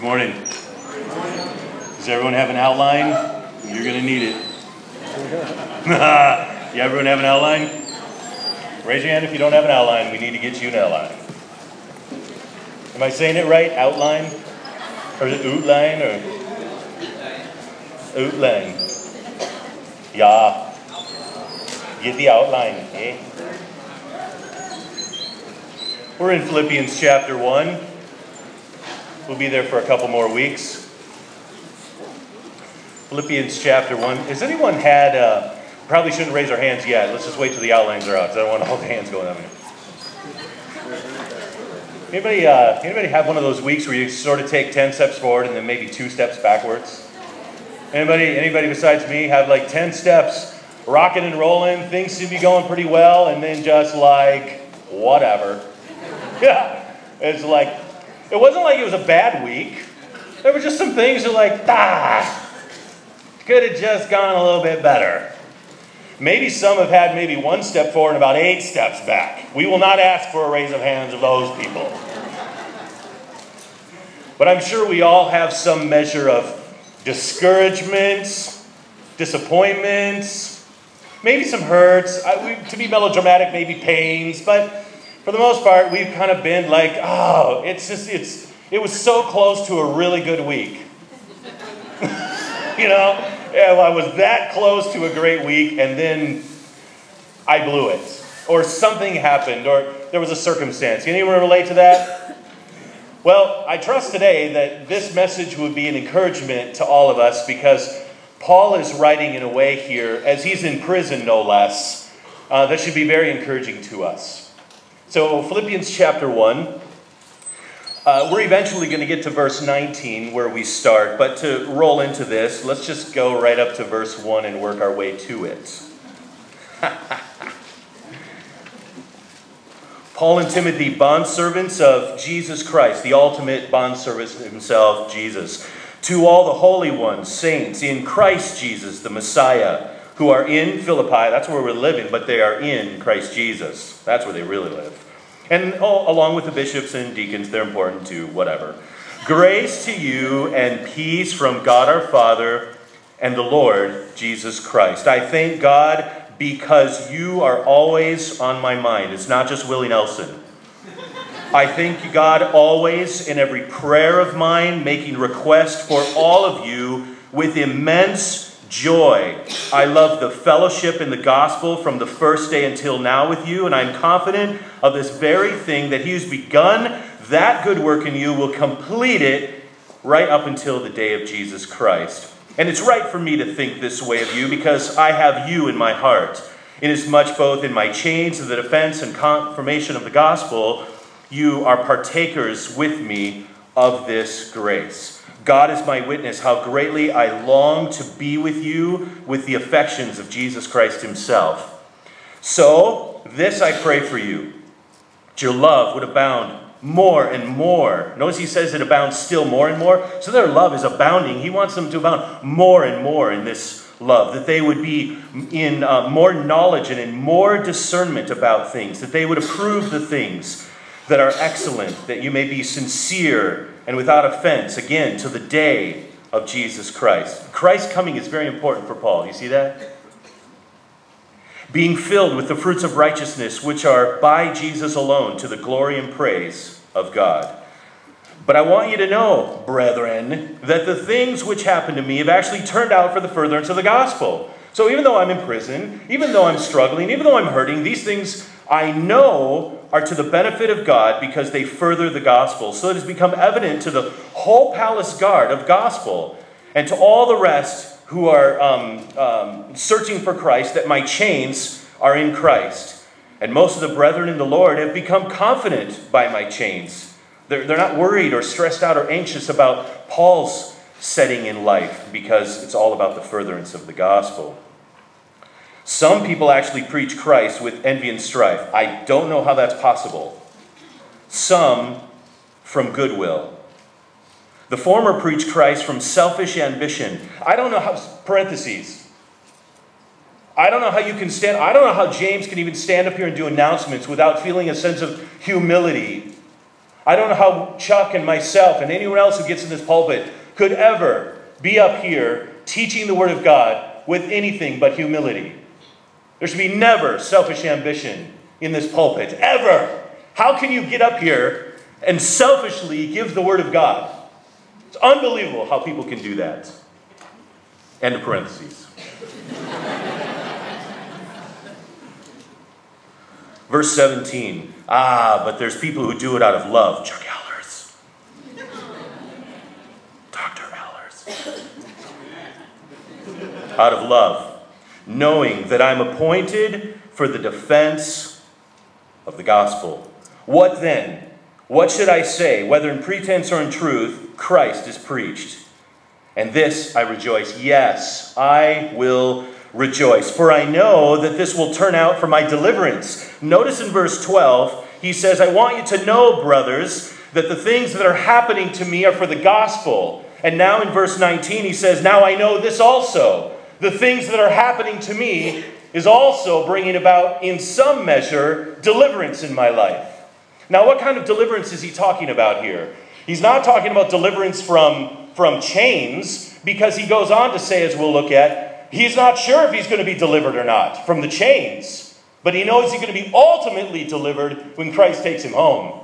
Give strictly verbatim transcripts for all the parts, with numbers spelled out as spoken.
morning. Does everyone have an outline? You're going to need it. Yeah, everyone have an outline? Raise your hand if you don't have an outline. We need to get you an outline. Am I saying it right? Outline? Or is it outline? Or outline? Yeah. Get the outline, eh? We're in Philippians chapter one. We'll be there for a couple more weeks. Philippians chapter one. Has anyone had, uh, probably shouldn't raise our hands yet. Let's just wait till the outlines are out, because I don't want all the hands going up. Anybody, uh, anybody have one of those weeks where you sort of take ten steps forward and then maybe two steps backwards? Anybody, anybody besides me have like ten steps, rocking and rolling, things seem to be going pretty well, and then just like, whatever. Yeah, it's like, it wasn't like it was a bad week. There were just some things that were like, ah, could have just gone a little bit better. Maybe some have had maybe one step forward and about eight steps back. We will not ask for a raise of hands of those people. But I'm sure we all have some measure of discouragements, disappointments, maybe some hurts. I, we, to be melodramatic, maybe pains, but for the most part, we've kind of been like, oh, it's just, it's, it was so close to a really good week. You know, yeah, well, I was that close to a great week, and then I blew it. Or something happened, or there was a circumstance. Can anyone relate to that? Well, I trust today that this message would be an encouragement to all of us, because Paul is writing in a way here, as he's in prison no less, uh, that should be very encouraging to us. So Philippians chapter one, uh, we're eventually going to get to verse nineteen where we start. But to roll into this, let's just go right up to verse one and work our way to it. Paul and Timothy, bondservants of Jesus Christ, the ultimate bondservant himself, Jesus. To all the holy ones, saints, in Christ Jesus, the Messiah, who are in Philippi. That's where we're living, but they are in Christ Jesus. That's where they really live. And oh, along with the bishops and deacons, they're important too, whatever. Grace to you and peace from God our Father and the Lord Jesus Christ. I thank God because you are always on my mind. It's not just Willie Nelson. I thank God always in every prayer of mine, making request for all of you with immense joy. I love the fellowship in the gospel from the first day until now with you, and I'm confident of this very thing, that he who's begun that good work in you will complete it right up until the day of Jesus Christ. And it's right for me to think this way of you, because I have you in my heart. Inasmuch both in my chains of the defense and confirmation of the gospel, you are partakers with me of this grace. God is my witness how greatly I long to be with you with the affections of Jesus Christ himself. So, this I pray for you, that your love would abound more and more. Notice he says it abounds still more and more. So their love is abounding. He wants them to abound more and more in this love, that they would be in uh, more knowledge and in more discernment about things, that they would approve the things that are excellent, that you may be sincere and without offense, again, to the day of Jesus Christ. Christ's coming is very important for Paul. You see that? Being filled with the fruits of righteousness, which are by Jesus alone, to the glory and praise of God. But I want you to know, brethren, that the things which happened to me have actually turned out for the furtherance of the gospel. So even though I'm in prison, even though I'm struggling, even though I'm hurting, these things I know are to the benefit of God, because they further the gospel. So it has become evident to the whole palace guard of gospel and to all the rest who are um, um, searching for Christ, that my chains are in Christ. And most of the brethren in the Lord have become confident by my chains. They're, they're not worried or stressed out or anxious about Paul's setting in life, because it's all about the furtherance of the gospel. Some people actually preach Christ with envy and strife. I don't know how that's possible. Some from goodwill. The former preach Christ from selfish ambition. I don't know how, parentheses. I don't know how you can stand, I don't know how James can even stand up here and do announcements without feeling a sense of humility. I don't know how Chuck and myself and anyone else who gets in this pulpit could ever be up here teaching the Word of God with anything but humility. There should be never selfish ambition in this pulpit, ever. How can you get up here and selfishly give the Word of God? It's unbelievable how people can do that. End of parentheses. Verse seventeen. Ah, but there's people who do it out of love. Chuck Allers. Doctor Allers. Out of love, knowing that I'm appointed for the defense of the gospel. What then? What should I say? Whether in pretense or in truth, Christ is preached. And this I rejoice. Yes, I will rejoice. For I know that this will turn out for my deliverance. Notice in verse twelve, he says, I want you to know, brothers, that the things that are happening to me are for the gospel. And now in verse nineteen, he says, now I know this also. The things that are happening to me is also bringing about, in some measure, deliverance in my life. Now, what kind of deliverance is he talking about here? He's not talking about deliverance from, from chains, because he goes on to say, as we'll look at, he's not sure if he's going to be delivered or not from the chains. But he knows he's going to be ultimately delivered when Christ takes him home.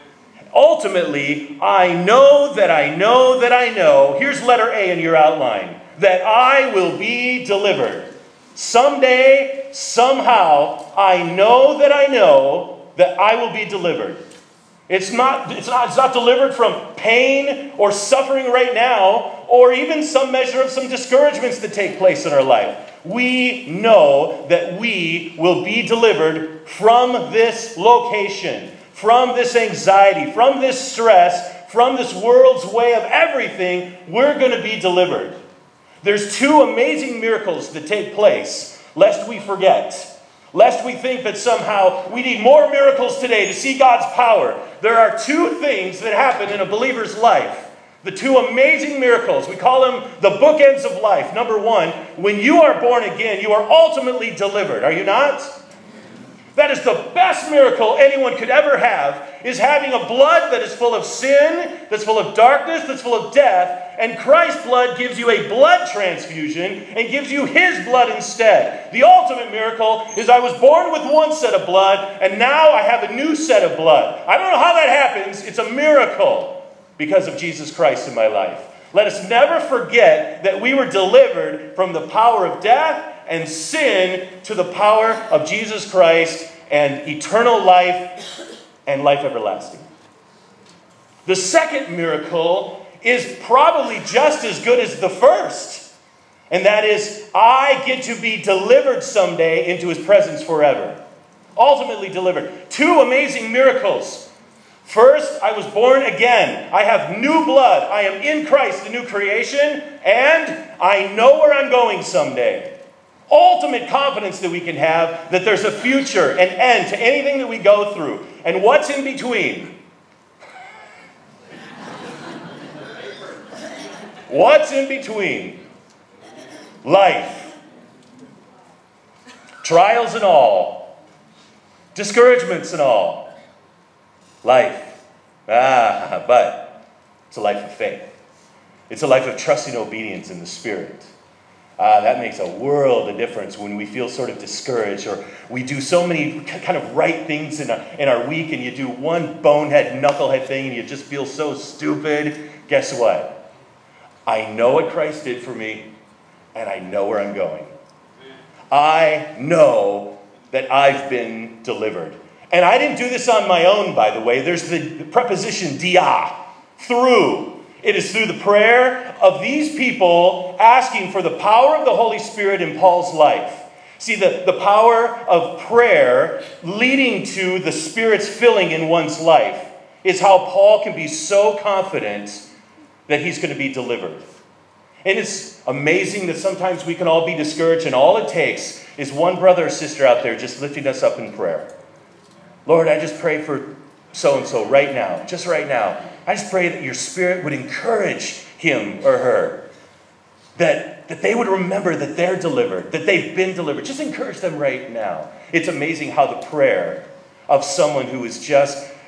Ultimately, I know that I know that I know, here's letter A in your outline, that I will be delivered. Someday, somehow, I know that I know that I will be delivered. It's not, it's not, it's not delivered from pain or suffering right now, or even some measure of some discouragements that take place in our life. We know that we will be delivered from this location, from this anxiety, from this stress, from this world's way of everything. We're going to be delivered. There's two amazing miracles that take place, lest we forget. Lest we think that somehow we need more miracles today to see God's power. There are two things that happen in a believer's life. The two amazing miracles. We call them the bookends of life. Number one, when you are born again, you are ultimately delivered. Are you not? That is the best miracle anyone could ever have, is having a blood that is full of sin, that's full of darkness, that's full of death, and Christ's blood gives you a blood transfusion and gives you his blood instead. The ultimate miracle is I was born with one set of blood, and now I have a new set of blood. I don't know how that happens. It's a miracle because of Jesus Christ in my life. Let us never forget that we were delivered from the power of death and sin to the power of Jesus Christ and eternal life and life everlasting. The second miracle is probably just as good as the first. And that is, I get to be delivered someday into his presence forever. Ultimately delivered. Two amazing miracles. First, I was born again. I have new blood. I am in Christ, the new creation. And I know where I'm going someday. Ultimate confidence that we can have that there's a future, an end to anything that we go through. And what's in between? What's in between? Life. Trials and all. Discouragements and all. Life. Ah, but it's a life of faith. It's a life of trusting obedience in the Spirit. Uh, that makes a world of difference when we feel sort of discouraged, or we do so many kind of right things in our, in our week, and you do one bonehead, knucklehead thing, and you just feel so stupid. Guess what? I know what Christ did for me, and I know where I'm going. I know that I've been delivered. And I didn't do this on my own, by the way. There's the preposition dia, through. It is through the prayer of these people asking for the power of the Holy Spirit in Paul's life. See, the, the power of prayer leading to the Spirit's filling in one's life is how Paul can be so confident that he's going to be delivered. And it's amazing that sometimes we can all be discouraged, and all it takes is one brother or sister out there just lifting us up in prayer. Lord, I just pray for so-and-so right now, just right now. I just pray that your Spirit would encourage him or her. That, that they would remember that they're delivered, that they've been delivered. Just encourage them right now. It's amazing how the prayer of someone who is just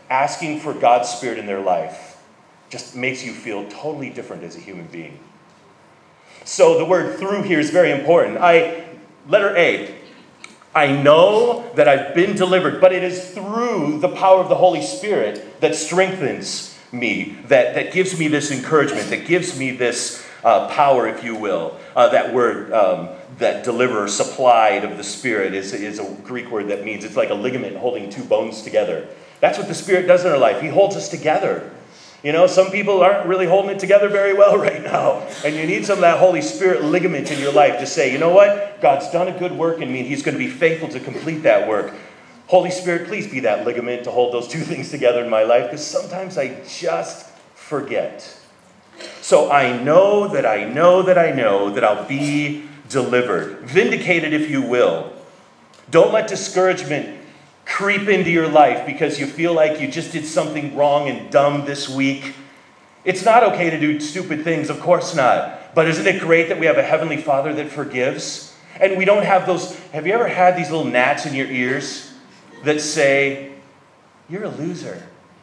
asking for God's Spirit in their life just makes you feel totally different as a human being. So the word through here is very important. I, letter A, I know that I've been delivered, but it is through the power of the Holy Spirit that strengthens me, that, that gives me this encouragement, that gives me this uh, power, if you will. Uh, that word, um, that deliverer, supplied of the Spirit, is, is a Greek word that means it's like a ligament holding two bones together. That's what the Spirit does in our life. He holds us together. You know, some people aren't really holding it together very well right now. And you need some of that Holy Spirit ligament in your life to say, you know what? God's done a good work in me, and He's going to be faithful to complete that work. Holy Spirit, please be that ligament to hold those two things together in my life, because sometimes I just forget. So I know that I know that I know that I'll be delivered. Vindicated, if you will. Don't let discouragement creep into your life because you feel like you just did something wrong and dumb this week. It's not okay to do stupid things, of course not. But isn't it great that we have a Heavenly Father that forgives? And we don't have those, have you ever had these little gnats in your ears that say, you're a loser.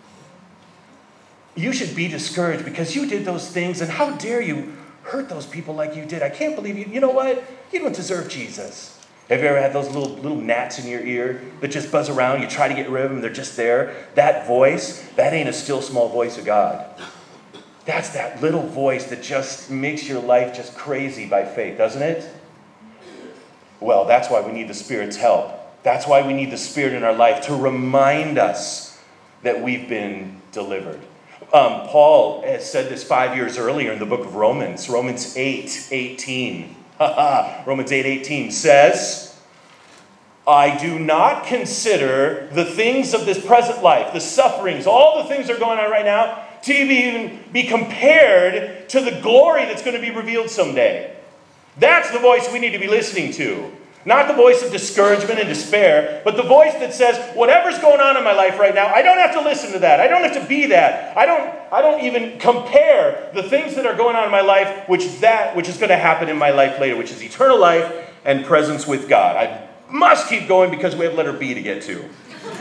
You should be discouraged because you did those things, and how dare you hurt those people like you did. I can't believe you. You know what? You don't deserve Jesus. Have you ever had those little little gnats in your ear that just buzz around? You try to get rid of them, they're just there. That voice, that ain't a still small voice of God. That's that little voice that just makes your life just crazy by faith, doesn't it? Well, that's why we need the Spirit's help. That's why we need the Spirit in our life to remind us that we've been delivered. Um, Paul has said this five years earlier in the book of Romans, Romans eight eighteen. Romans eight eighteen says, I do not consider the things of this present life, the sufferings, all the things that are going on right now, to even be compared to the glory that's going to be revealed someday. That's the voice we need to be listening to. Not the voice of discouragement and despair, but the voice that says, whatever's going on in my life right now, I don't have to listen to that. I don't have to be that. I don't, I don't even compare the things that are going on in my life, which that which is going to happen in my life later, which is eternal life and presence with God. I must keep going because we have letter B to get to.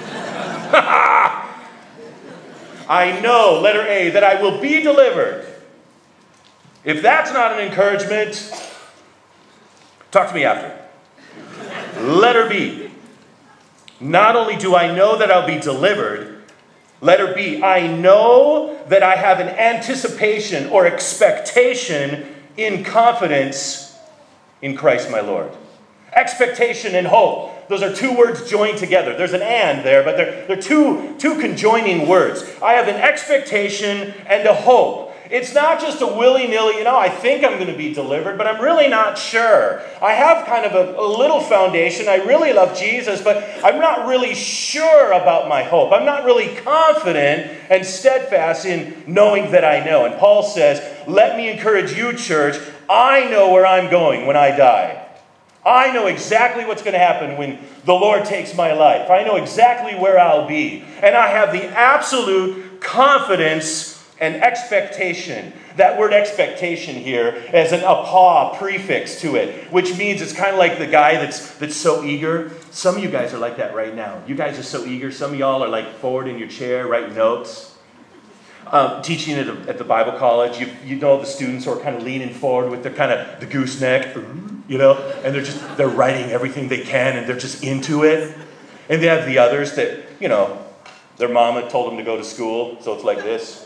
I know, letter A, that I will be delivered. If that's not an encouragement, talk to me after. Letter B. Not only do I know that I'll be delivered, letter B, I know that I have an anticipation or expectation in confidence in Christ my Lord. Expectation and hope. Those are two words joined together. There's an and there, but they're, they're two, two conjoining words. I have an expectation and a hope. It's not just a willy-nilly, you know, I think I'm going to be delivered, but I'm really not sure. I have kind of a, a little foundation. I really love Jesus, but I'm not really sure about my hope. I'm not really confident and steadfast in knowing that I know. And Paul says, let me encourage you, church. I know where I'm going when I die. I know exactly what's going to happen when the Lord takes my life. I know exactly where I'll be. And I have the absolute confidence and expectation. That word expectation here has an apa prefix to it, which means it's kind of like the guy that's that's so eager. Some of you guys are like that right now. You guys are so eager. Some of y'all are like forward in your chair, writing notes. Um, teaching at, a, at the Bible college, you, you know the students who are kind of leaning forward with their kind of the gooseneck, you know, and they're just, they're writing everything they can and they're just into it. And they have the others that, you know, their mama told them to go to school, so it's like this.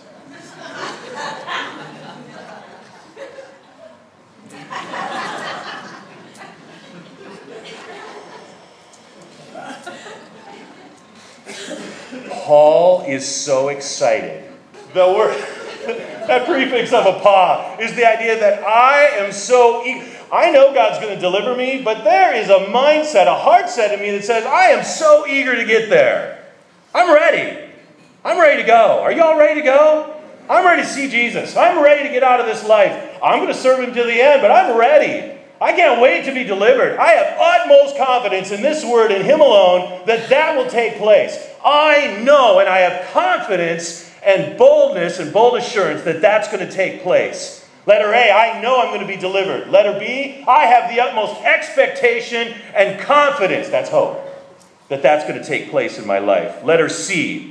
Paul is so excited. The word, that prefix of a pa, is the idea that I am so eager. I know God's going to deliver me, but there is a mindset, a heart set in me that says, I am so eager to get there. I'm ready. I'm ready to go. Are you all ready to go? I'm ready to see Jesus. I'm ready to get out of this life. I'm going to serve Him to the end, but I'm ready. I can't wait to be delivered. I have utmost confidence in this word, in Him alone, that that will take place. I know and I have confidence and boldness and bold assurance that that's going to take place. Letter A, I know I'm going to be delivered. Letter B, I have the utmost expectation and confidence, that's hope, that that's going to take place in my life. Letter C,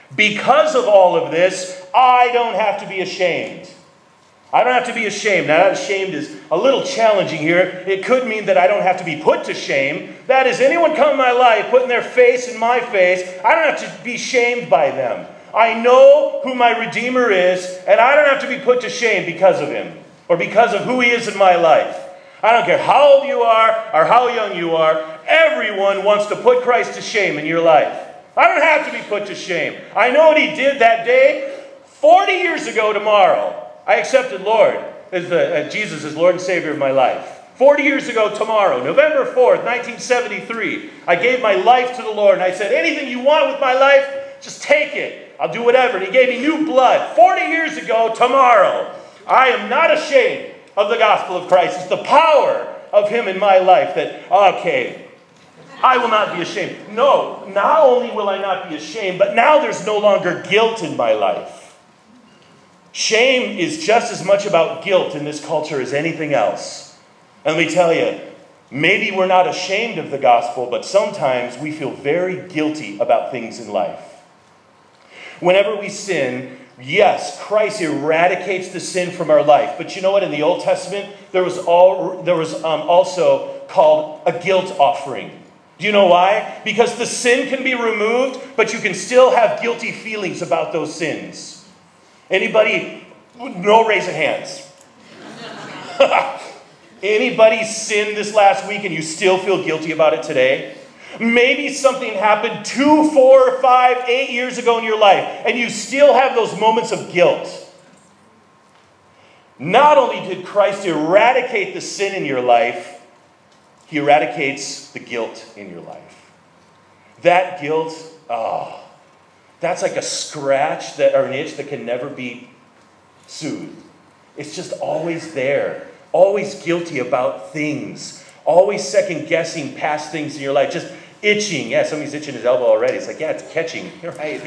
Because of all of this, I don't have to be ashamed. I don't have to be ashamed. Now, that ashamed is a little challenging here. It could mean that I don't have to be put to shame. That is, anyone come in my life, putting their face in my face, I don't have to be shamed by them. I know who my Redeemer is, and I don't have to be put to shame because of him, or because of who he is in my life. I don't care how old you are, or how young you are. Everyone wants to put Christ to shame in your life. I don't have to be put to shame. I know what he did that day. forty years ago tomorrow, I accepted Lord as the, uh, Jesus as Lord and Savior of my life. forty years ago tomorrow, November fourth, nineteen seventy-three, I gave my life to the Lord. And I said, anything you want with my life, just take it. I'll do whatever. And he gave me new blood. forty years ago tomorrow, I am not ashamed of the gospel of Christ. It's the power of him in my life that, okay, I will not be ashamed. No, not only will I not be ashamed, but now there's no longer guilt in my life. Shame is just as much about guilt in this culture as anything else. And let me tell you, maybe we're not ashamed of the gospel, but sometimes we feel very guilty about things in life. Whenever we sin, yes, Christ eradicates the sin from our life. But you know what? In the Old Testament, there was, all, there was um, also called a guilt offering. Do you know why? Because the sin can be removed, but you can still have guilty feelings about those sins. Anybody? No raise of hands. Anybody sinned this last week and you still feel guilty about it today? Maybe something happened two, four, five, eight years ago in your life, and you still have those moments of guilt. Not only did Christ eradicate the sin in your life, he eradicates the guilt in your life. That guilt, oh, that's like a scratch that, or an itch that can never be soothed. It's just always there. Always guilty about things. Always second guessing past things in your life. Just itching. Yeah, somebody's itching his elbow already. It's like, yeah, it's catching. You're right.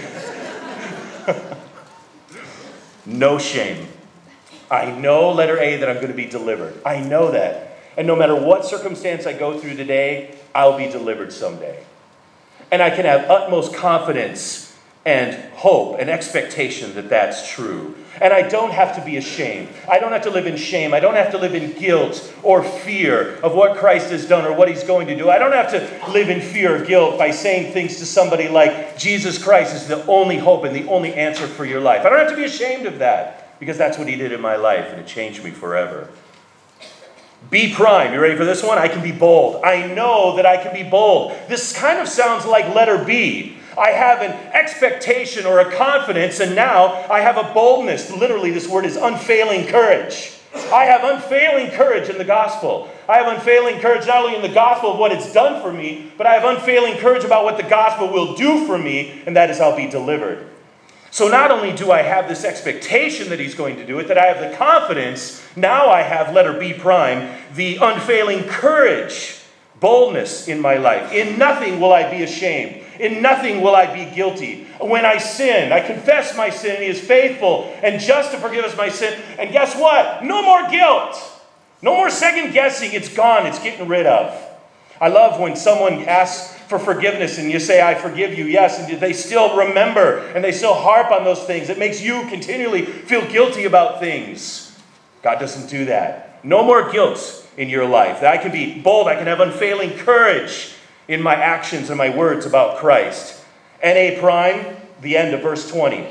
No shame. I know, letter A, that I'm going to be delivered. I know that. And no matter what circumstance I go through today, I'll be delivered someday. And I can have utmost confidence and hope and expectation that that's true. And I don't have to be ashamed. I don't have to live in shame. I don't have to live in guilt or fear of what Christ has done or what he's going to do. I don't have to live in fear or guilt by saying things to somebody like, Jesus Christ is the only hope and the only answer for your life. I don't have to be ashamed of that because that's what he did in my life and it changed me forever. B prime. You ready for this one? I can be bold. I know that I can be bold. This kind of sounds like letter B. I have an expectation or a confidence, and now I have a boldness. Literally, this word is unfailing courage. I have unfailing courage in the gospel. I have unfailing courage not only in the gospel of what it's done for me, but I have unfailing courage about what the gospel will do for me, and that is I'll be delivered. So not only do I have this expectation that he's going to do it, that I have the confidence, now I have, letter B prime, the unfailing courage, boldness in my life. In nothing will I be ashamed. In nothing will I be guilty. When I sin, I confess my sin, and he is faithful and just to forgive us my sin. And guess what? No more guilt. No more second guessing. It's gone. It's getting rid of. I love when someone asks for forgiveness and you say, I forgive you, yes, and they still remember and they still harp on those things. It makes you continually feel guilty about things. God doesn't do that. No more guilt in your life. That I can be bold. I can have unfailing courage in my actions and my words about Christ. N A prime, the end of verse twenty.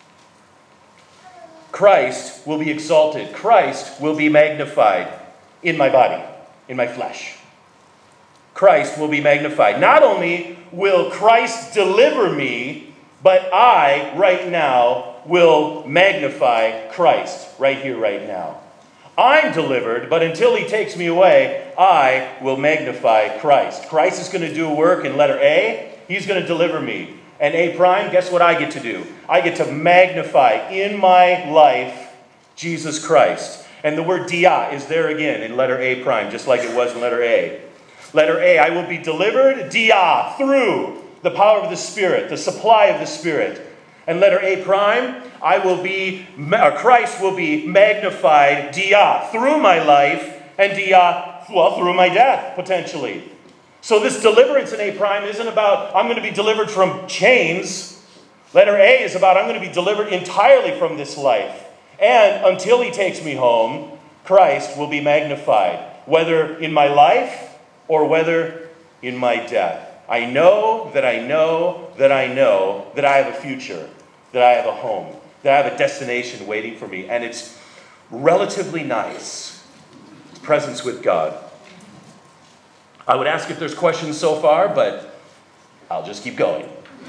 Christ will be exalted. Christ will be magnified in my body, in my flesh. Christ will be magnified. Not only will Christ deliver me, but I, right now, will magnify Christ right here, right now. I'm delivered, but until he takes me away, I will magnify Christ. Christ is going to do a work in letter A. He's going to deliver me. And A prime, guess what I get to do? I get to magnify in my life Jesus Christ. And the word dia is there again in letter A prime, just like it was in letter A. Letter A, I will be delivered, dia, through the power of the Spirit, the supply of the Spirit. And letter A prime, I will be, or Christ will be magnified, dia, through my life, and dia, well, through my death, potentially. So this deliverance in A prime isn't about, I'm going to be delivered from chains. Letter A is about I'm going to be delivered entirely from this life. And until he takes me home, Christ will be magnified, whether in my life or whether in my death. I know that I know that I know that I have a future, that I have a home, that I have a destination waiting for me. And it's relatively nice. It's presence with God. I would ask if there's questions so far, but I'll just keep going.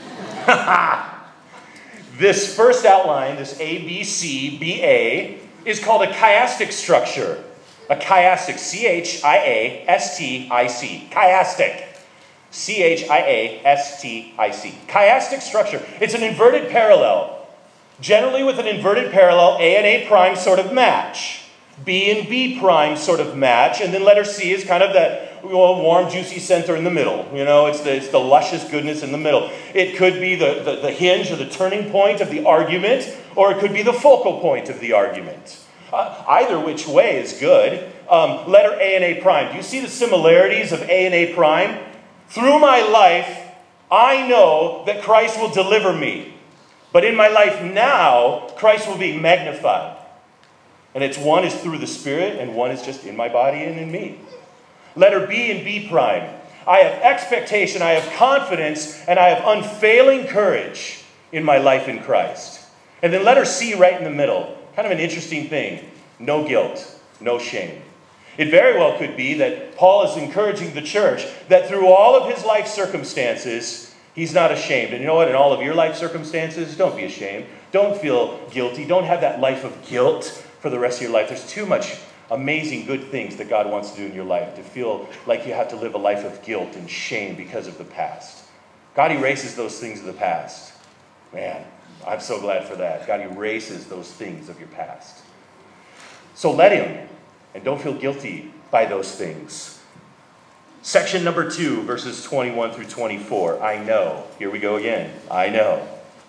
This first outline, this A, B, C, B, A, is called a chiastic structure. A chiastic, C H I A S T I C. Chiastic. C H I A S T I C. Chiastic structure. It's an inverted parallel. Generally with an inverted parallel, A and A prime sort of match. B and B prime sort of match. And then letter C is kind of that well, warm, juicy center in the middle. You know, it's the, it's the luscious goodness in the middle. It could be the, the, the hinge or the turning point of the argument, or it could be the focal point of the argument. Uh, either which way is good. Um, letter A and A prime. Do you see the similarities of A and A prime? Through my life, I know that Christ will deliver me. But in my life now, Christ will be magnified. And it's one is through the Spirit, and one is just in my body and in me. Letter B and B prime. I have expectation, I have confidence, and I have unfailing courage in my life in Christ. And then letter C right in the middle. Kind of an interesting thing. No guilt, no shame. It very well could be that Paul is encouraging the church that through all of his life circumstances, he's not ashamed. And you know what? In all of your life circumstances, don't be ashamed. Don't feel guilty. Don't have that life of guilt for the rest of your life. There's too much amazing good things that God wants to do in your life to feel like you have to live a life of guilt and shame because of the past. God erases those things of the past. Man, I'm so glad for that. God erases those things of your past. So let him, and don't feel guilty by those things. Section number two, verses twenty-one through twenty-four. I know. Here we go again. I know.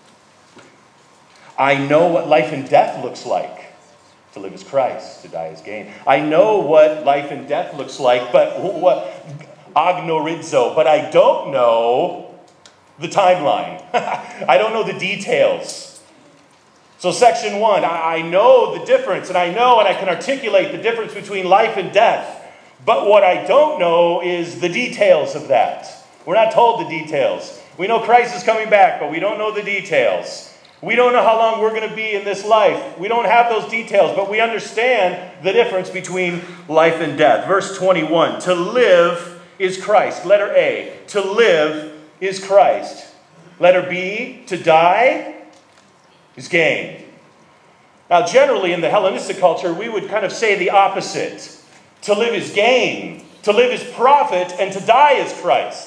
I know what life and death looks like. To live is Christ, to die is gain. I know what life and death looks like, but what agnorizo, but I don't know the timeline. I don't know the details. So section one, I, I know the difference, and I know and I can articulate the difference between life and death. But what I don't know is the details of that. We're not told the details. We know Christ is coming back, but we don't know the details. We don't know how long we're going to be in this life. We don't have those details, but we understand the difference between life and death. Verse twenty-one, to live is Christ. Letter A, to live is Christ. Letter B, to die is gain. Now, generally in the Hellenistic culture, we would kind of say the opposite. To live is gain, to live is profit, and to die is Christ.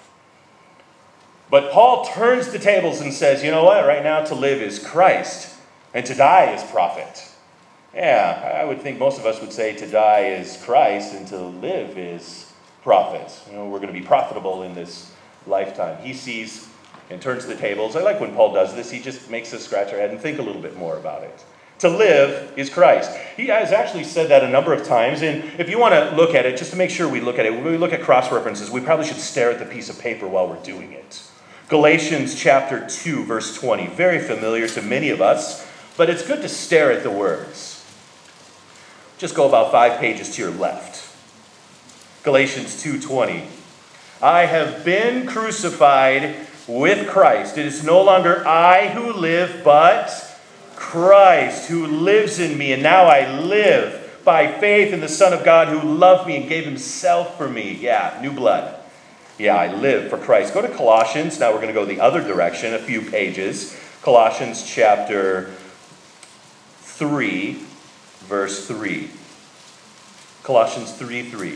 But Paul turns the tables and says, you know what? Right now, to live is Christ, and to die is profit. Yeah, I would think most of us would say to die is Christ, and to live is profit. You know, we're going to be profitable in this lifetime. He sees and turns the tables. I like when Paul does this. He just makes us scratch our head and think a little bit more about it. To live is Christ. He has actually said that a number of times. And if you want to look at it, just to make sure we look at it, when we look at cross references, we probably should stare at the piece of paper while we're doing it. Galatians chapter two, verse twenty. Very familiar to many of us, but it's good to stare at the words. Just go about five pages to your left. Galatians two twenty. I have been crucified with Christ. It is no longer I who live, but Christ who lives in me. And now I live by faith in the Son of God who loved me and gave himself for me. Yeah, new blood. Yeah, I live for Christ. Go to Colossians. Now we're going to go the other direction, a few pages. Colossians chapter three, verse three. Colossians three three.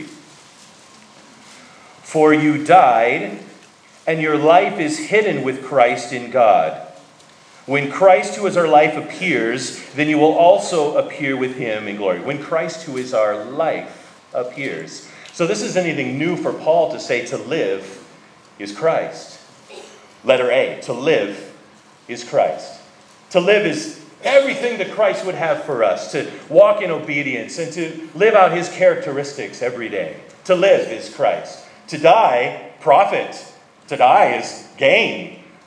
For you died, and your life is hidden with Christ in God. When Christ, who is our life, appears, then you will also appear with him in glory. When Christ, who is our life, appears. So this isn't anything new for Paul to say to live is Christ. Letter A, to live is Christ. To live is everything that Christ would have for us, to walk in obedience and to live out his characteristics every day. To live is Christ. To die, profit. To die is gain.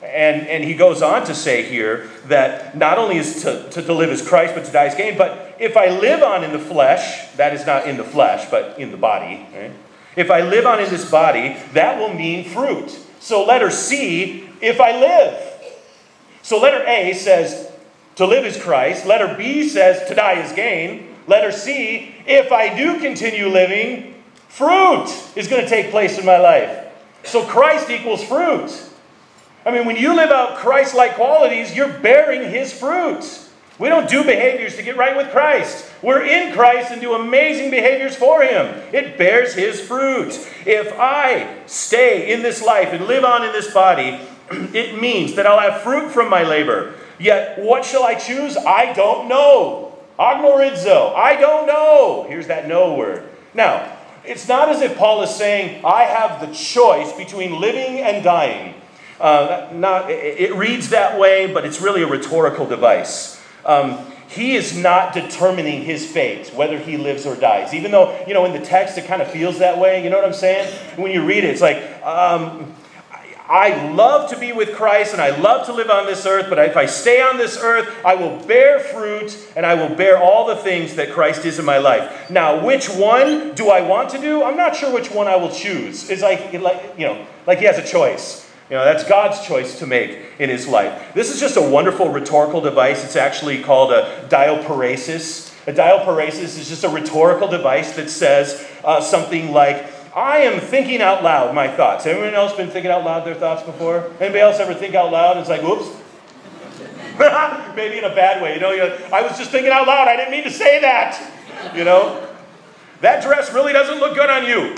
And, and he goes on to say here that not only is to, to, to live as Christ, but to die as gain. But if I live on in the flesh, that is not in the flesh, but in the body. Right? If I live on in this body, that will mean fruit. So letter C, if I live. So letter A says to live is Christ. Letter B says to die is gain. Letter C, if I do continue living, fruit is going to take place in my life. So Christ equals fruit. I mean, when you live out Christ-like qualities, you're bearing his fruit. We don't do behaviors to get right with Christ. We're in Christ and do amazing behaviors for him. It bears his fruit. If I stay in this life and live on in this body, it means that I'll have fruit from my labor. Yet, what shall I choose? I don't know. Agnorizo. I don't know. Here's that no word. Now, it's not as if Paul is saying, I have the choice between living and dying. Uh, not, it reads that way, but it's really a rhetorical device. Um, he is not determining his fate, whether he lives or dies. Even though, you know, in the text it kind of feels that way. You know what I'm saying? When you read it, it's like, um, I love to be with Christ and I love to live on this earth, but if I stay on this earth, I will bear fruit and I will bear all the things that Christ is in my life. Now, which one do I want to do? I'm not sure which one I will choose. It's like, like you know, like he has a choice. You know, that's God's choice to make in his life. This is just a wonderful rhetorical device. It's actually called a diaporesis. A diaporesis is just a rhetorical device that says uh, something like, I am thinking out loud my thoughts. Anyone else been thinking out loud their thoughts before? Anybody else ever think out loud and it's like, whoops? Maybe in a bad way. You know, you're, I was just thinking out loud. I didn't mean to say that. You know? That dress really doesn't look good on you.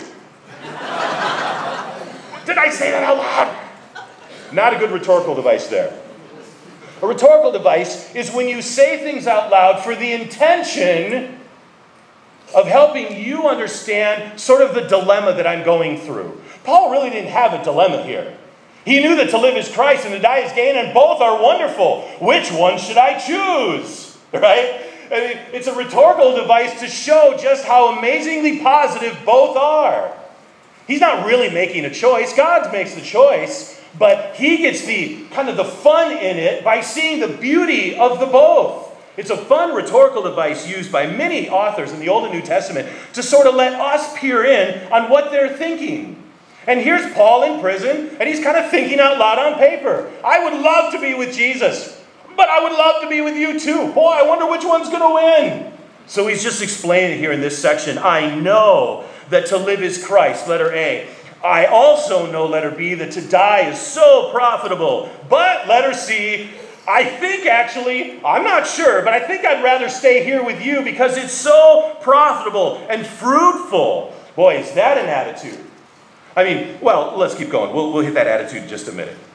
Did I say that out loud? Not a good rhetorical device there. A rhetorical device is when you say things out loud for the intention of helping you understand sort of the dilemma that I'm going through. Paul really didn't have a dilemma here. He knew that to live is Christ and to die is gain, and both are wonderful. Which one should I choose? Right? I mean, it's a rhetorical device to show just how amazingly positive both are. He's not really making a choice. God makes the choice. But he gets the kind of the fun in it by seeing the beauty of the both. It's a fun rhetorical device used by many authors in the Old and New Testament to sort of let us peer in on what they're thinking. And here's Paul in prison, and he's kind of thinking out loud on paper. I would love to be with Jesus, but I would love to be with you too. Boy, I wonder which one's going to win. So he's just explaining here in this section, I know that to live is Christ, letter A. I also know, letter B, that to die is so profitable. But, letter C, I think actually, I'm not sure, but I think I'd rather stay here with you because it's so profitable and fruitful. Boy, is that an attitude. I mean, well, let's keep going. We'll, we'll hit that attitude in just a minute.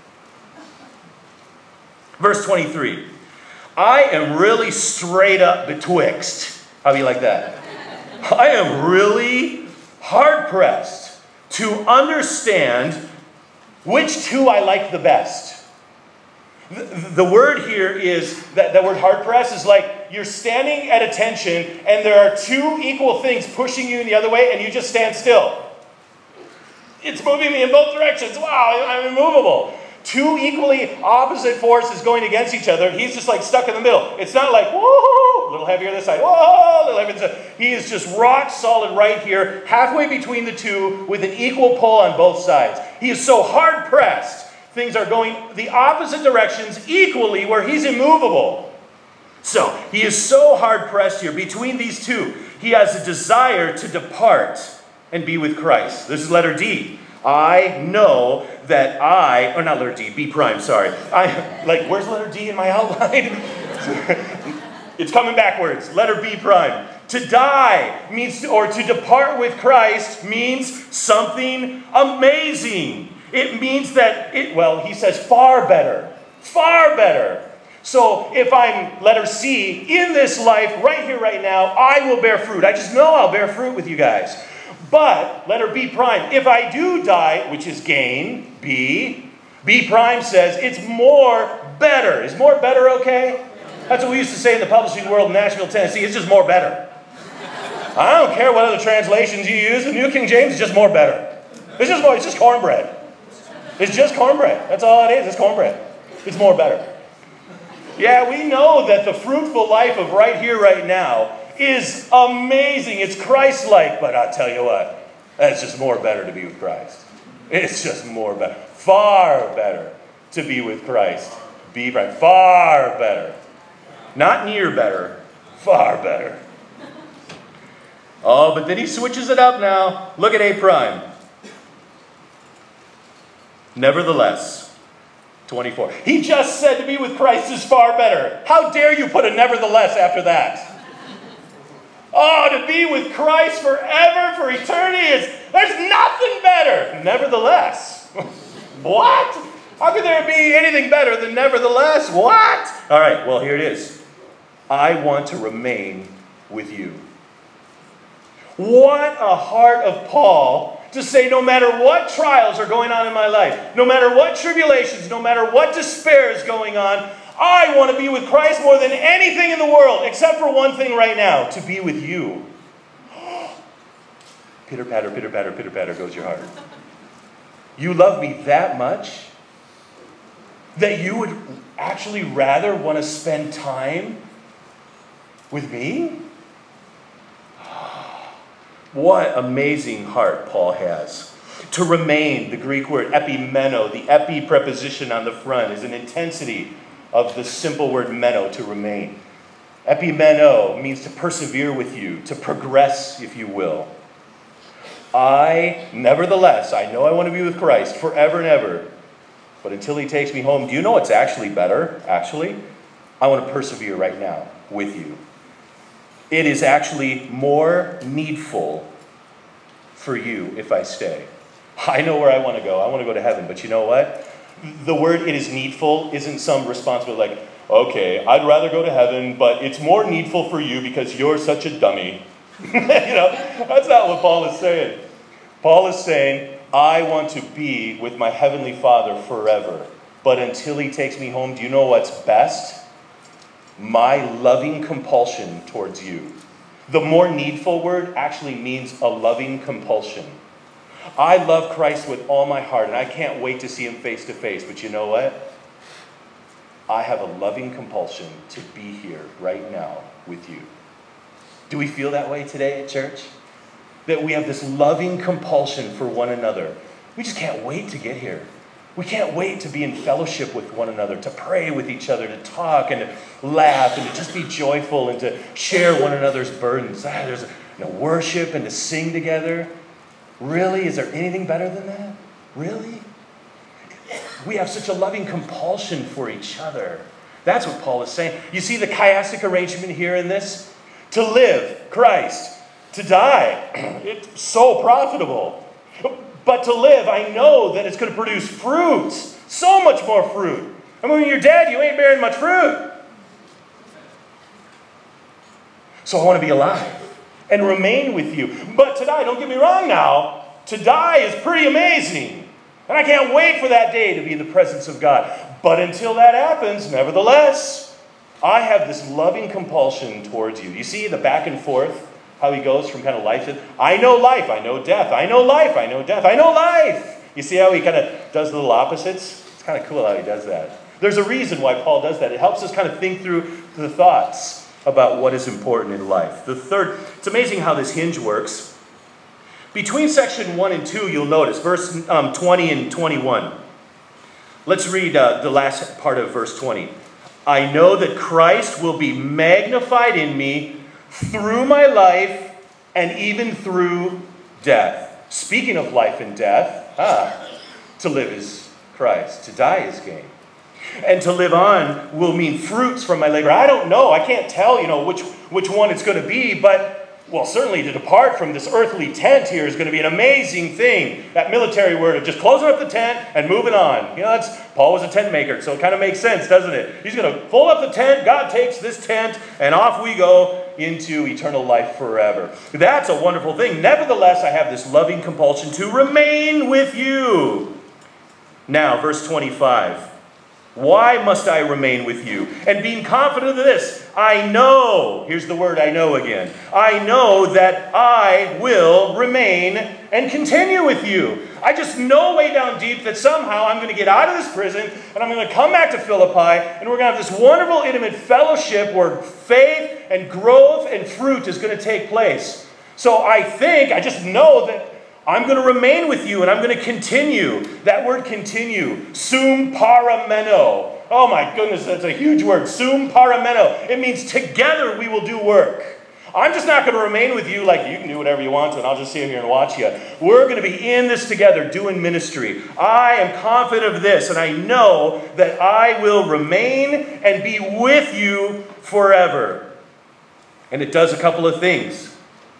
Verse twenty-three. I am really straight up betwixt. How do you like that? I am really hard-pressed to understand which two I like the best. The, the word here is, that the word hard press is like you're standing at attention and there are two equal things pushing you in the other way and you just stand still. It's moving me in both directions. Wow, I'm immovable. Two equally opposite forces going against each other. He's just like stuck in the middle. It's not like, whoa, a little heavier this side, whoa, a little heavier this side. He is just rock solid right here, halfway between the two, with an equal pull on both sides. He is so hard pressed. Things are going the opposite directions equally where he's immovable. So, he is so hard pressed here between these two. He has a desire to depart and be with Christ. This is letter D. I know that I, or not letter D, B prime, sorry. I, like, where's letter D in my outline? It's coming backwards. Letter B prime. To die means, or to depart with Christ means something amazing. It means that, it, well, he says far better. Far better. So if I'm, letter C, in this life, right here, right now, I will bear fruit. I just know I'll bear fruit with you guys. But, letter B prime, if I do die, which is gain, B, B prime says it's more better. Is more better okay? That's what we used to say in the publishing world in Nashville, Tennessee. It's just more better. I don't care what other translations you use. The New King James is just more better. It's just more, it's just cornbread. It's just cornbread. That's all it is. It's cornbread. It's more better. Yeah, we know that the fruitful life of right here, right now is amazing. It's Christ-like. But I'll tell you what, it's just more better to be with Christ. It's just more better. Far better to be with Christ. Be right. Far better. Not near better. Far better. Oh, but then he switches it up now. Look at A prime. Nevertheless, twenty-four. He just said to be with Christ is far better. How dare you put a nevertheless after that? Oh, to be with Christ forever, for eternity, is there's nothing better. Nevertheless. What? How could there be anything better than nevertheless? What? All right, well, here it is. I want to remain with you. What a heart of Paul to say, no matter what trials are going on in my life, no matter what tribulations, no matter what despair is going on, I want to be with Christ more than anything in the world, except for one thing right now, to be with you. Pitter patter, pitter patter, pitter patter goes your heart. You love me that much that you would actually rather want to spend time with me? What amazing heart Paul has. To remain, the Greek word epimeno, the epi preposition on the front, is an intensity of the simple word meno, to remain. Epimeno means to persevere with you, to progress, if you will. I, nevertheless, I know I want to be with Christ forever and ever, but until he takes me home, do you know what's actually better? Actually, I want to persevere right now with you. It is actually more needful for you if I stay. I know where I want to go. I want to go to heaven, but you know what? The word "it is needful" isn't some responsibility like, okay, I'd rather go to heaven, but it's more needful for you because you're such a dummy. You know, that's not what Paul is saying. Paul is saying, I want to be with my heavenly Father forever, but until he takes me home, do you know what's best? My loving compulsion towards you. The more needful word actually means a loving compulsion. I love Christ with all my heart, and I can't wait to see him face to face. But you know what? I have a loving compulsion to be here right now with you. Do we feel that way today at church? That we have this loving compulsion for one another. We just can't wait to get here. We can't wait to be in fellowship with one another, to pray with each other, to talk and to laugh and to just be joyful and to share one another's burdens. Ah, there's you know, worship and to sing together. Really? Is there anything better than that? Really? We have such a loving compulsion for each other. That's what Paul is saying. You see the chiastic arrangement here in this? To live, Christ. To die, it's so profitable. But to live, I know that it's going to produce fruit. So much more fruit. I mean, when you're dead, you ain't bearing much fruit. So I want to be alive and remain with you. But to die, don't get me wrong now, to die is pretty amazing. And I can't wait for that day to be in the presence of God. But until that happens, nevertheless, I have this loving compulsion towards you. You see the back and forth? How he goes from kind of life to, I know life, I know death, I know life, I know death, I know life. You see how he kind of does little opposites? It's kind of cool how he does that. There's a reason why Paul does that. It helps us kind of think through the thoughts about what is important in life. The third, it's amazing how this hinge works. Between section one and two, you'll notice, verse um, twenty and twenty-one. Let's read uh, the last part of verse twenty. I know that Christ will be magnified in me through my life and even through death. Speaking of life and death, ah, to live is Christ, to die is gain. And to live on will mean fruits from my labor. I don't know, I can't tell, you know, which, which one it's going to be, but, well, certainly to depart from this earthly tent here is going to be an amazing thing. That military word of just closing up the tent and moving on. You know, that's, Paul was a tent maker, so it kind of makes sense, doesn't it? He's going to fold up the tent, God takes this tent, and off we go into eternal life forever. That's a wonderful thing. Nevertheless, I have this loving compulsion to remain with you. Now, verse twenty-five. Why must I remain with you? And being confident of this, I know, here's the word I know again, I know that I will remain and continue with you. I just know way down deep that somehow I'm going to get out of this prison and I'm going to come back to Philippi and we're going to have this wonderful, intimate fellowship where faith and growth and fruit is going to take place. So I think, I just know that I'm going to remain with you and I'm going to continue. That word continue, sum parameno. Oh my goodness, that's a huge word, sum parameno. It means together we will do work. I'm just not going to remain with you like you can do whatever you want to and I'll just sit here and watch you. We're going to be in this together doing ministry. I am confident of this and I know that I will remain and be with you forever. And it does a couple of things.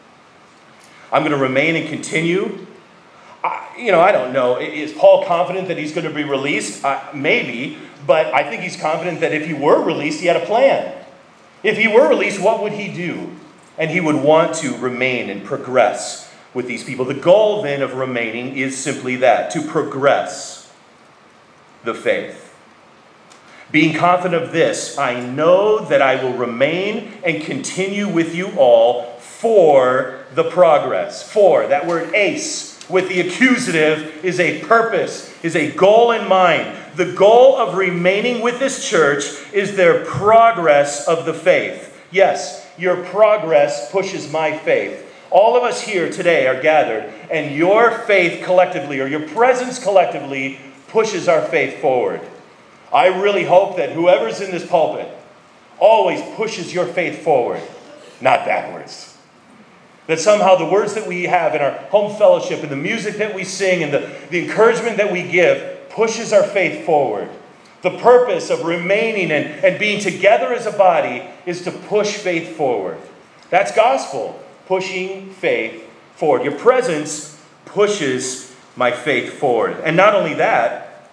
I'm going to remain and continue. I, you know, I don't know. Is Paul confident that he's going to be released? Uh, maybe. But I think he's confident that if he were released, he had a plan. If he were released, what would he do? And he would want to remain and progress with these people. The goal then of remaining is simply that, to progress the faith. Being confident of this, I know that I will remain and continue with you all for the progress. For, that word ace, with the accusative, is a purpose, is a goal in mind. The goal of remaining with this church is their progress of the faith. Yes, your progress pushes my faith. All of us here today are gathered, and your faith collectively, or your presence collectively, pushes our faith forward. I really hope that whoever's in this pulpit always pushes your faith forward, not backwards. That somehow the words that we have in our home fellowship and the music that we sing and the, the encouragement that we give pushes our faith forward. The purpose of remaining and, and being together as a body is to push faith forward. That's gospel, pushing faith forward. Your presence pushes my faith forward. And not only that,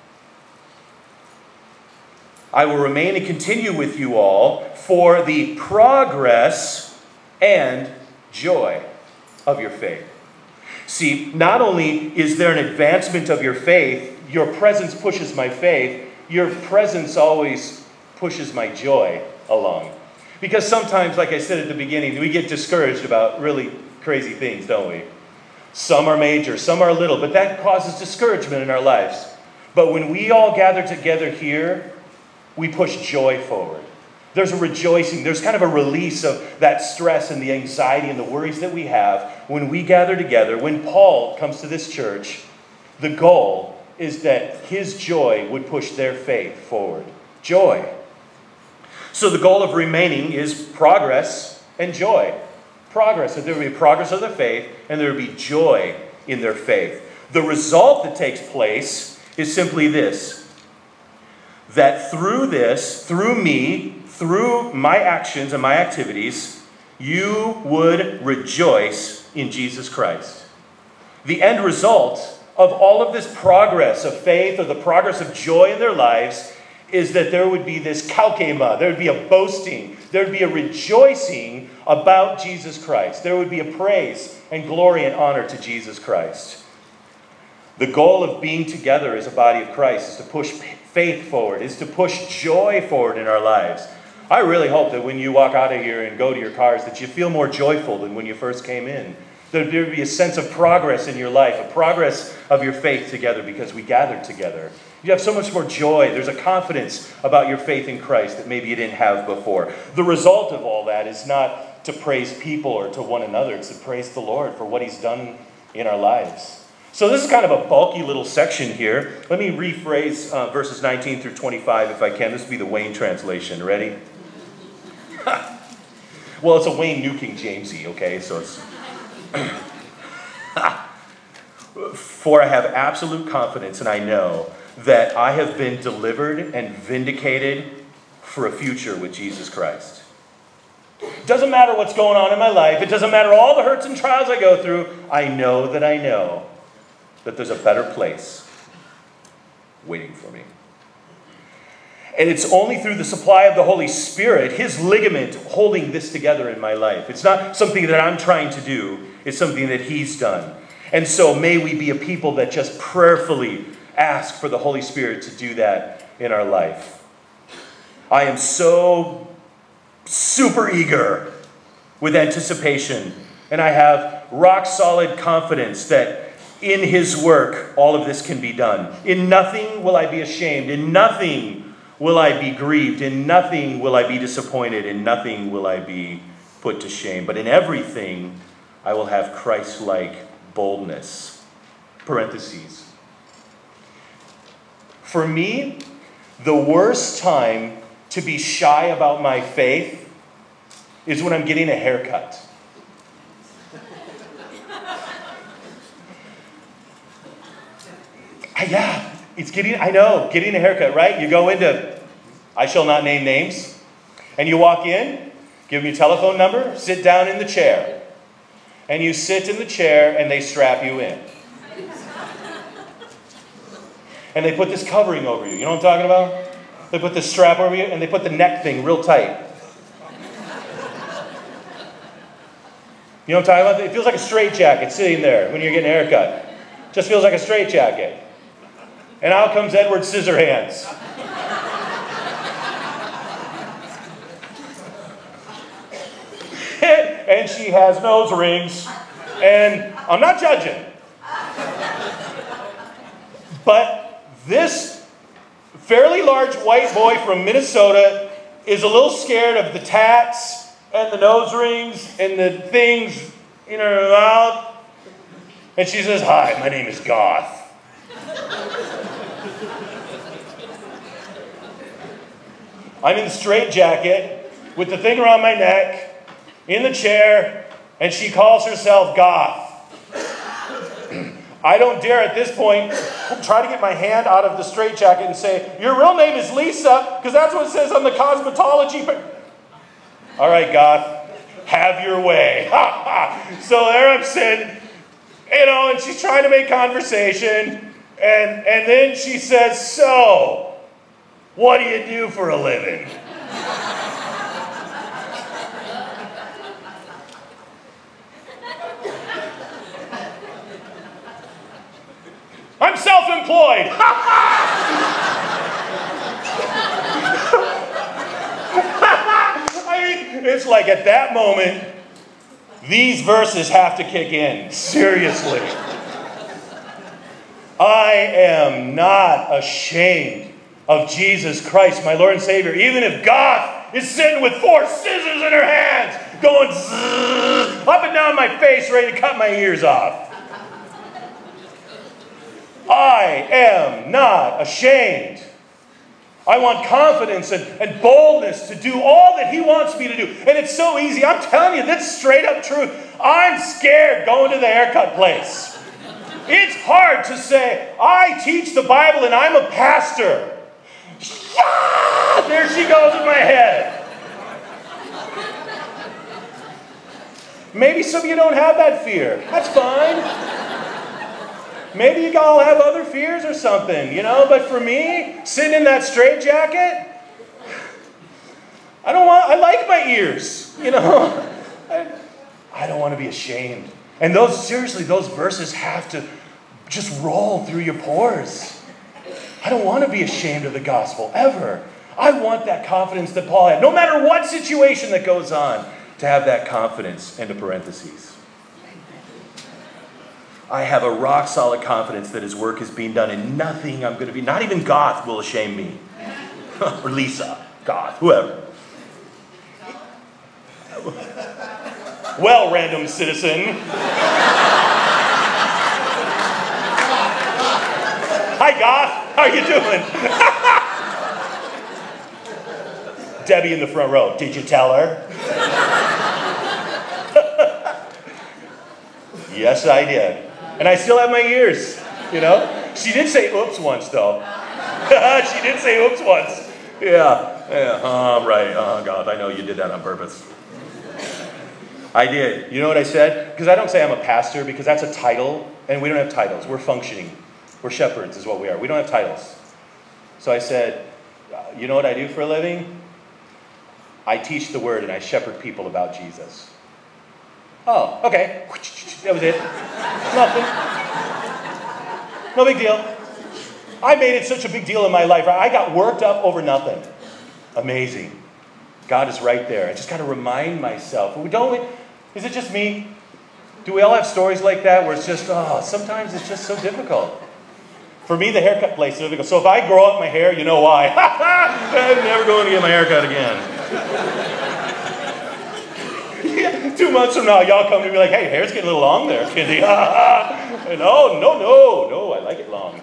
I will remain and continue with you all for the progress and joy of your faith. See, not only is there an advancement of your faith, your presence pushes my faith, your presence always pushes my joy along. Because sometimes, like I said at the beginning, we get discouraged about really crazy things, don't we? Some are major, some are little, but that causes discouragement in our lives. But when we all gather together here, we push joy forward. There's a rejoicing. There's kind of a release of that stress and the anxiety and the worries that we have when we gather together. When Paul comes to this church, the goal is that his joy would push their faith forward. Joy. So the goal of remaining is progress and joy. Progress. That there would be progress of their faith and there would be joy in their faith. The result that takes place is simply this. That through this, through me, through my actions and my activities, you would rejoice in Jesus Christ. The end result of all of this progress of faith or the progress of joy in their lives is that there would be this kalkema, there would be a boasting, there would be a rejoicing about Jesus Christ. There would be a praise and glory and honor to Jesus Christ. The goal of being together as a body of Christ is to push faith forward, is to push joy forward in our lives. I really hope that when you walk out of here and go to your cars that you feel more joyful than when you first came in. That there would be a sense of progress in your life, a progress of your faith together because we gathered together. You have so much more joy. There's a confidence about your faith in Christ that maybe you didn't have before. The result of all that is not to praise people or to one another. It's to praise the Lord for what He's done in our lives. So this is kind of a bulky little section here. Let me rephrase uh, verses nineteen through twenty-five if I can. This will be the Wayne translation. Ready? Well, it's a Wayne New King Jamesy, okay? So it's... For I have absolute confidence, and I know that I have been delivered and vindicated for a future with Jesus Christ. It doesn't matter what's going on in my life. It doesn't matter all the hurts and trials I go through. I know that I know that there's a better place waiting for me. And it's only through the supply of the Holy Spirit, His ligament, holding this together in my life. It's not something that I'm trying to do. It's something that He's done. And so may we be a people that just prayerfully ask for the Holy Spirit to do that in our life. I am so super eager with anticipation, and I have rock solid confidence that in his work, all of this can be done. In nothing will I be ashamed. In nothing will I be grieved. In nothing will I be disappointed. In nothing will I be put to shame. But in everything, I will have Christ-like boldness. Parentheses. For me, the worst time to be shy about my faith is when I'm getting a haircut. Yeah, it's getting, I know, getting a haircut, right? You go into, I shall not name names, and you walk in, give them your telephone number, sit down in the chair. And you sit in the chair and they strap you in. And they put this covering over you. You know what I'm talking about? They put this strap over you and they put the neck thing real tight. You know what I'm talking about? It feels like a straitjacket sitting there when you're getting a haircut. Just feels like a straitjacket. And out comes Edward Scissorhands. And she has nose rings. And I'm not judging. But this fairly large white boy from Minnesota is a little scared of the tats and the nose rings and the things in her mouth. And she says, "Hi, my name is Goth." I'm in the straitjacket with the thing around my neck, in the chair, and she calls herself Goth. I don't dare at this point try to get my hand out of the straitjacket and say, "Your real name is Lisa," because that's what it says on the cosmetology. All right, Goth, have your way. So there I'm sitting, you know, and she's trying to make conversation, and, and then she says, "So, what do you do for a living?" "I'm self-employed." I mean, it's like at that moment, these verses have to kick in. Seriously. I am not ashamed of Jesus Christ, my Lord and Savior, even if Goth is sitting with four scissors in her hands, going zzz, up and down my face, ready to cut my ears off. I am not ashamed. I want confidence and, and boldness to do all that he wants me to do. And it's so easy. I'm telling you, that's straight up truth. I'm scared going to the haircut place. It's hard to say, I teach the Bible and I'm a pastor. Yeah! There she goes in my head. Maybe some of you don't have that fear. That's fine. Maybe you all have other fears or something, you know, but for me, sitting in that straitjacket, I don't want, I like my ears, you know. I, I don't want to be ashamed. And those, seriously, those verses have to just roll through your pores. I don't want to be ashamed of the gospel, ever. I want that confidence that Paul had, no matter what situation that goes on, to have that confidence, into parentheses. I have a rock-solid confidence that his work is being done, and nothing I'm going to be, not even Goth will shame me. Or Lisa, Goth, whoever. Well, random citizen. Hi, Goth. How are you doing? Debbie in the front row. Did you tell her? Yes, I did. And I still have my ears, you know? She did say oops once, though. She did say oops once. Yeah, yeah, oh, right. Oh, God, I know you did that on purpose. I did. You know what I said? Because I don't say I'm a pastor, because that's a title, and we don't have titles. We're functioning. We're shepherds is what we are. We don't have titles. So I said, you know what I do for a living? I teach the word, and I shepherd people about Jesus. Oh, okay. That was it. Nothing. No big deal. I made it such a big deal in my life. I got worked up over nothing. Amazing. God is right there. I just got to remind myself. We don't. Is it just me? Do we all have stories like that where it's just, oh, sometimes it's just so difficult? For me, the haircut place is difficult. So if I grow up my hair, you know why. I'm never going to get my haircut again. Yeah, two months from now, y'all come to me like, hey, hair's getting a little long there, Cindy. And oh, no, no, no, I like it long.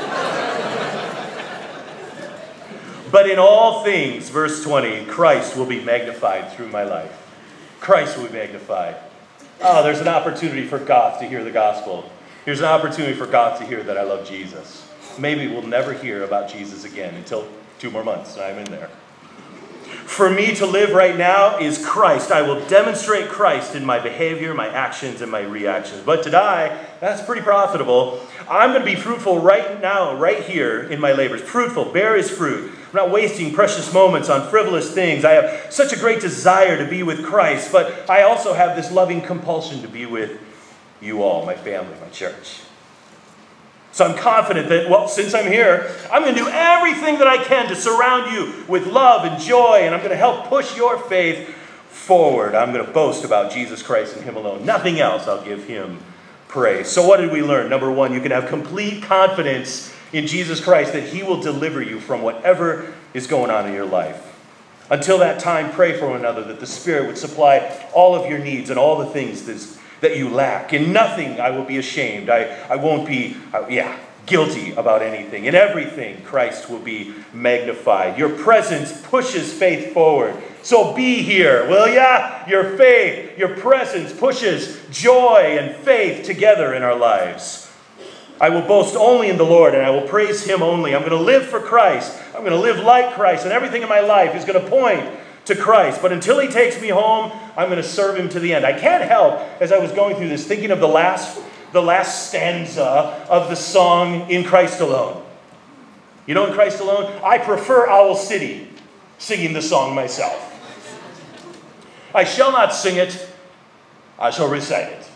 But in all things, verse twenty, Christ will be magnified through my life. Christ will be magnified. Oh, there's an opportunity for Goth to hear the gospel. Here's an opportunity for Goth to hear that I love Jesus. Maybe we'll never hear about Jesus again until two more months and I'm in there. For me to live right now is Christ. I will demonstrate Christ in my behavior, my actions, and my reactions. But to die, that's pretty profitable. I'm going to be fruitful right now, right here in my labors. Fruitful, bear his fruit. I'm not wasting precious moments on frivolous things. I have such a great desire to be with Christ, but I also have this loving compulsion to be with you all, my family, my church. So I'm confident that, well, since I'm here, I'm going to do everything that I can to surround you with love and joy, and I'm going to help push your faith forward. I'm going to boast about Jesus Christ and him alone. Nothing else. I'll give him praise. So what did we learn? Number one, you can have complete confidence in Jesus Christ that he will deliver you from whatever is going on in your life. Until that time, pray for one another that the Spirit would supply all of your needs and all the things that's that you lack. In nothing I will be ashamed. I, I won't be, uh, yeah, guilty about anything. In everything, Christ will be magnified. Your presence pushes faith forward. So be here, will ya? Your faith, your presence pushes joy and faith together in our lives. I will boast only in the Lord, and I will praise him only. I'm going to live for Christ. I'm going to live like Christ, and everything in my life is going to point to Christ. But until he takes me home, I'm going to serve him to the end. I can't help, as I was going through this, thinking of the last, the last stanza of the song In Christ Alone. You know In Christ Alone? I prefer Owl City singing the song myself. I shall not sing it, I shall recite it.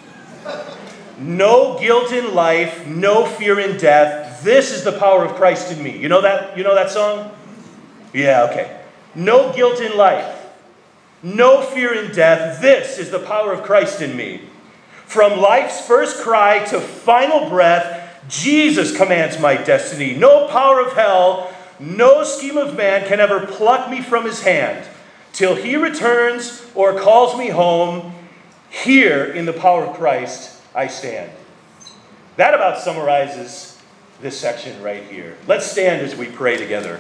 No guilt in life, no fear in death. This is the power of Christ in me. You know that? You know that song? Yeah, okay. No guilt in life, no fear in death. This is the power of Christ in me. From life's first cry to final breath, Jesus commands my destiny. No power of hell, no scheme of man can ever pluck me from his hand. Till he returns or calls me home, here in the power of Christ I stand. That about summarizes this section right here. Let's stand as we pray together.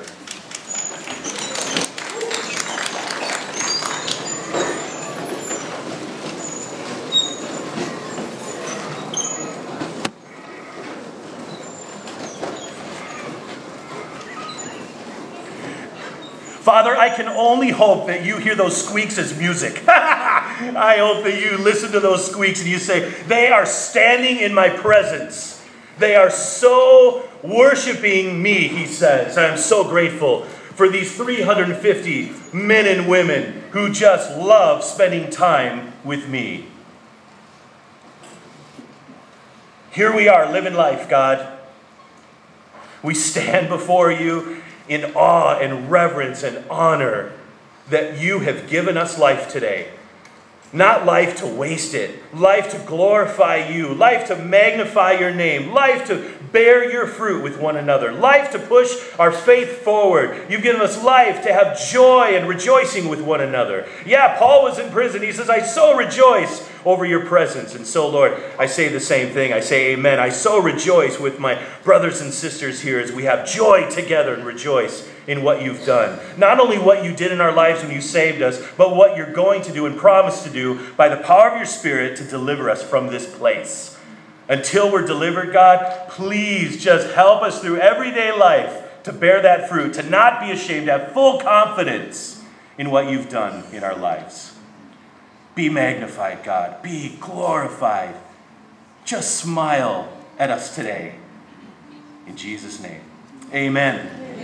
Father, I can only hope that you hear those squeaks as music. I hope that you listen to those squeaks and you say, they are standing in my presence. They are so worshiping me, he says. I'm so grateful for these three hundred fifty men and women who just love spending time with me. Here we are living life, God. We stand before you in awe and reverence and honor that you have given us life today. Not life to waste it, life to glorify you, life to magnify your name, life to bear your fruit with one another, life to push our faith forward. You've given us life to have joy and rejoicing with one another. Yeah, Paul was in prison. He says, I so rejoice over your presence. And so, Lord, I say the same thing. I say amen. I so rejoice with my brothers and sisters here as we have joy together and rejoice in what you've done. Not only what you did in our lives when you saved us, but what you're going to do and promise to do by the power of your Spirit to deliver us from this place. Until we're delivered, God, please just help us through everyday life to bear that fruit, to not be ashamed, to have full confidence in what you've done in our lives. Be magnified, God. Be glorified. Just smile at us today. In Jesus' name, amen.